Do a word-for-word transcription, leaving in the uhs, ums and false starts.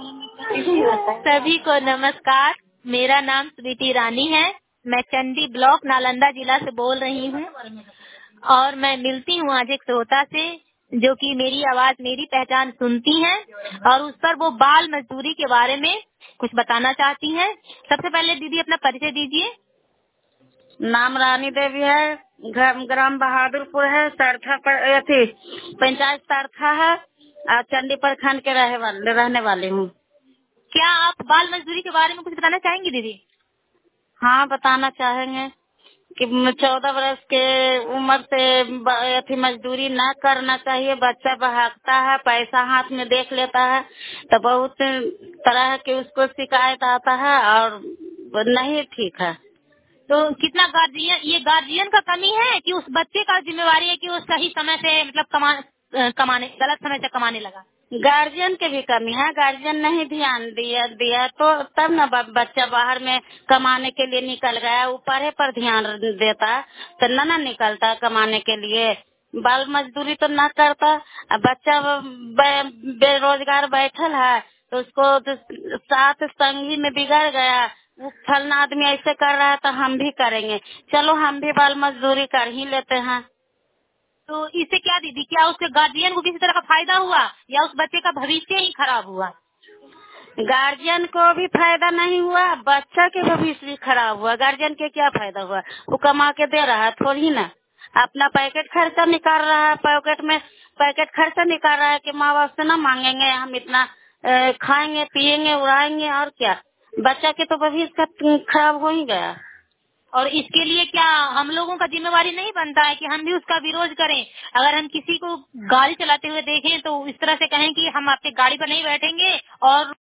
सभी को नमस्कार। मेरा नाम स्वीटी रानी है। मैं चंडी ब्लॉक नालंदा जिला से बोल रही हूँ और मैं मिलती हूँ आज एक श्रोता से जो कि मेरी आवाज मेरी पहचान सुनती हैं और उस पर वो बाल मजदूरी के बारे में कुछ बताना चाहती हैं। सबसे पहले दीदी अपना परिचय दीजिए। नाम रानी देवी है। ग्राम ग्राम बहादुरपुर है। सरथा पर थी पंचायत सरथा है और चंडी प्रखंड के रहे वाले रहने वाली हूँ। क्या आप बाल मजदूरी के बारे में कुछ बताना चाहेंगी दीदी? हाँ, बताना चाहेंगे कि चौदह वर्ष के उम्र से अथी मजदूरी ना करना चाहिए। बच्चा बहाकता है, पैसा हाथ में देख लेता है तो बहुत तरह के उसको शिकायत आता है और नहीं ठीक है। तो कितना गार्जियन ये गार्जियन का कमी है कि उस बच्चे का जिम्मेवारी है कि वो सही समय से मतलब कमा कमाने गलत समय से कमाने लगा? गार्जियन के भी कमी है। गार्जियन नहीं ध्यान दिया दिया तो तब न बच्चा बाहर में कमाने के लिए निकल गया। ऊपर पर ध्यान देता तो न न निकलता कमाने के लिए। बाल मजदूरी तो न करता। अब बच्चा बे, बेरोजगार बैठल है तो उसको तो साथ संगी में बिगड़ गया। वो फलना आदमी ऐसे कर रहा है तो हम भी करेंगे, चलो हम भी बाल मजदूरी कर ही लेते हैं। तो इससे क्या दीदी, क्या उसके गार्जियन को किसी तरह का फायदा हुआ या उस बच्चे का भविष्य ही खराब हुआ? गार्जियन को भी फायदा नहीं हुआ, बच्चा के भविष्य भी खराब हुआ। गार्जियन के क्या फायदा हुआ? वो कमा के दे रहा है थोड़ी ना, अपना पैकेट खर्चा निकाल रहा है। पैकेट में पैकेट खर्चा निकाल रहा है कि माँ बाप से ना मांगेंगे, हम इतना अ, खाएंगे पिएंगे उड़ाएंगे और क्या। बच्चा के तो भविष्य का खराब हो ही गया। और इसके लिए क्या हम लोगों का जिम्मेवारी नहीं बनता है कि हम भी उसका विरोध करें? अगर हम किसी को गाड़ी चलाते हुए देखें तो इस तरह से कहें कि हम आपके गाड़ी पर नहीं बैठेंगे और